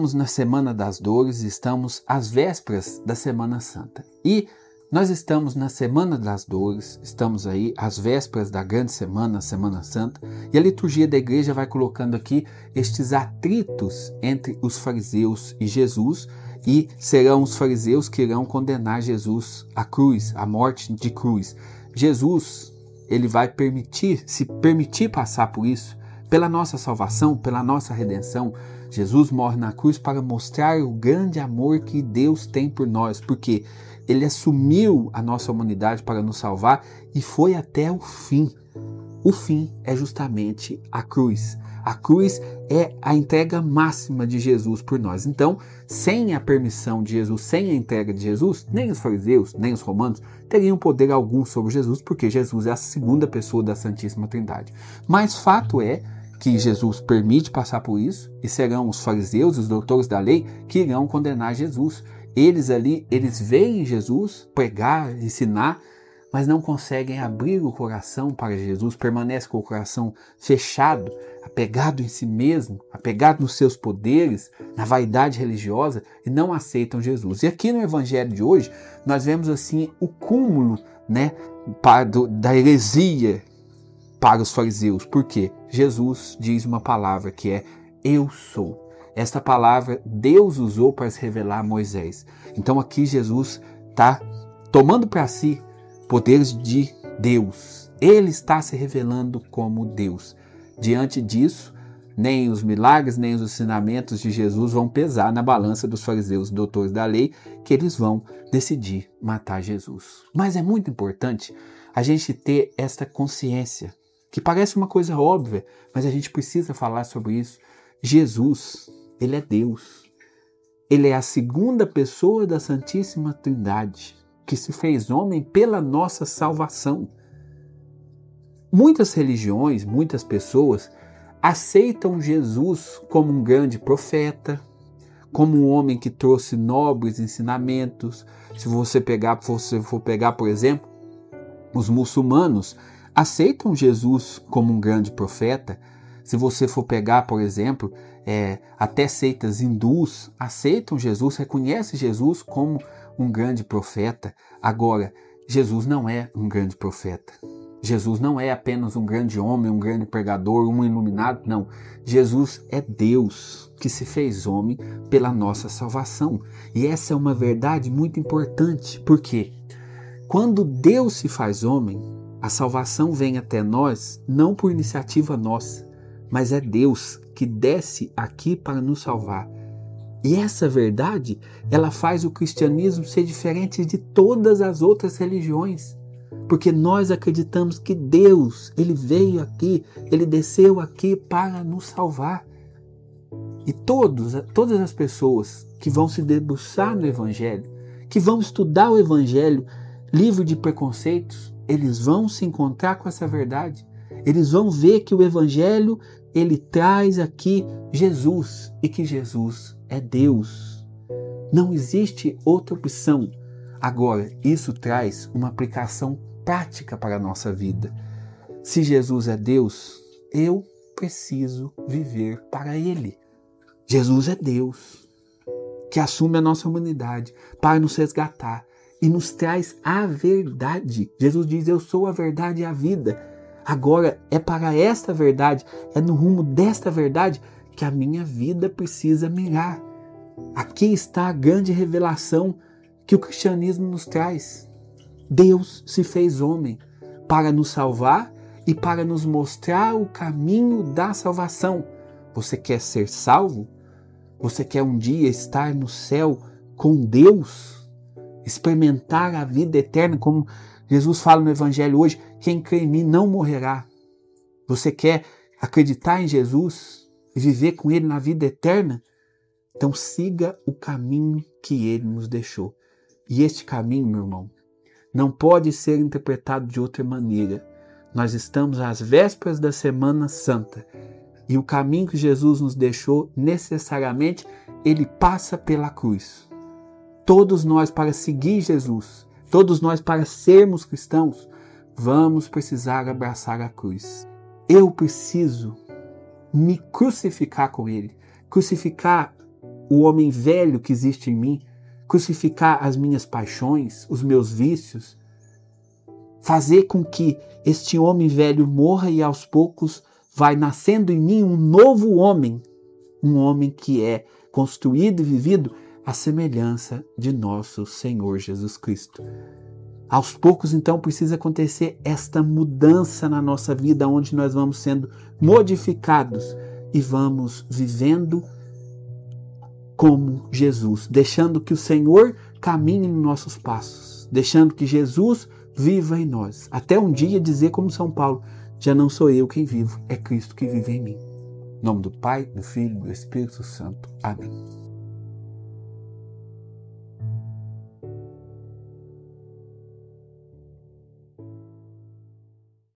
estamos na Semana das Dores, estamos às vésperas da Semana Santa. E nós estamos na Semana das Dores, estamos aí às vésperas da grande semana, a Semana Santa, e a liturgia da igreja vai colocando aqui estes atritos entre os fariseus e Jesus, e serão os fariseus que irão condenar Jesus à cruz, à morte de cruz. Jesus, ele vai se permitir passar por isso, pela nossa salvação, pela nossa redenção. Jesus morre na cruz para mostrar o grande amor que Deus tem por nós, porque ele assumiu a nossa humanidade para nos salvar e foi até o fim. O fim é justamente a cruz. A cruz é a entrega máxima de Jesus por nós. Então, sem a permissão de Jesus, sem a entrega de Jesus, nem os fariseus, nem os romanos teriam poder algum sobre Jesus, porque Jesus é a segunda pessoa da Santíssima Trindade. Mas fato é que Jesus permite passar por isso, e serão os fariseus, os doutores da lei, que irão condenar Jesus. Eles veem Jesus pregar, ensinar, mas não conseguem abrir o coração para Jesus, permanecem com o coração fechado, apegado em si mesmo, apegado nos seus poderes, na vaidade religiosa, e não aceitam Jesus. E aqui no Evangelho de hoje, nós vemos assim o cúmulo, da heresia para os fariseus. Por quê? Jesus diz uma palavra que é eu sou. Esta palavra Deus usou para se revelar a Moisés. Então aqui Jesus está tomando para si poderes de Deus. Ele está se revelando como Deus. Diante disso, nem os milagres, nem os ensinamentos de Jesus vão pesar na balança dos fariseus e doutores da lei, que eles vão decidir matar Jesus. Mas é muito importante a gente ter esta consciência, que parece uma coisa óbvia, mas a gente precisa falar sobre isso. Jesus, ele é Deus. Ele é a segunda pessoa da Santíssima Trindade, que se fez homem pela nossa salvação. Muitas religiões, muitas pessoas aceitam Jesus como um grande profeta, como um homem que trouxe nobres ensinamentos. Se você for pegar, por exemplo, os muçulmanos aceitam Jesus como um grande profeta. Se você for pegar, por exemplo, até seitas hindus aceitam Jesus, reconhecem Jesus como um grande profeta. Agora, Jesus não é um grande profeta. Jesus não é apenas um grande homem, um grande pregador, um iluminado. Não. Jesus é Deus que se fez homem pela nossa salvação. E essa é uma verdade muito importante. Por quê? Quando Deus se faz homem, a salvação vem até nós não por iniciativa nossa, mas é Deus que desce aqui para nos salvar. E essa verdade, ela faz o cristianismo ser diferente de todas as outras religiões. Porque nós acreditamos que Deus, ele veio aqui, ele desceu aqui para nos salvar. E todas as pessoas que vão se debruçar no Evangelho, que vão estudar o Evangelho livre de preconceitos, eles vão se encontrar com essa verdade. Eles vão ver que o Evangelho, ele traz aqui Jesus, e que Jesus é Deus. Não existe outra opção. Agora, isso traz uma aplicação prática para a nossa vida. Se Jesus é Deus, eu preciso viver para Ele. Jesus é Deus, que assume a nossa humanidade para nos resgatar e nos traz a verdade. Jesus diz, eu sou a verdade e a vida. Agora, é para esta verdade, é no rumo desta verdade que a minha vida precisa mirar. Aqui está a grande revelação que o cristianismo nos traz. Deus se fez homem para nos salvar e para nos mostrar o caminho da salvação. Você quer ser salvo? Você quer um dia estar no céu com Deus? Experimentar a vida eterna, como Jesus fala no Evangelho hoje, quem crê em mim não morrerá. Você quer acreditar em Jesus e viver com Ele na vida eterna? Então siga o caminho que Ele nos deixou. E este caminho, meu irmão, não pode ser interpretado de outra maneira. Nós estamos às vésperas da Semana Santa. E o caminho que Jesus nos deixou, necessariamente, ele passa pela cruz. Todos nós, para seguir Jesus, todos nós, para sermos cristãos, vamos precisar abraçar a cruz. Eu preciso me crucificar com Ele, crucificar o homem velho que existe em mim, crucificar as minhas paixões, os meus vícios, fazer com que este homem velho morra e aos poucos vai nascendo em mim um novo homem, um homem que é construído e vivido à semelhança de nosso Senhor Jesus Cristo. Aos poucos, então, precisa acontecer esta mudança na nossa vida, onde nós vamos sendo modificados e vamos vivendo como Jesus, deixando que o Senhor caminhe nos nossos passos, deixando que Jesus viva em nós. Até um dia dizer como São Paulo, já não sou eu quem vivo, é Cristo que vive em mim. Em nome do Pai, do Filho e do Espírito Santo. Amém.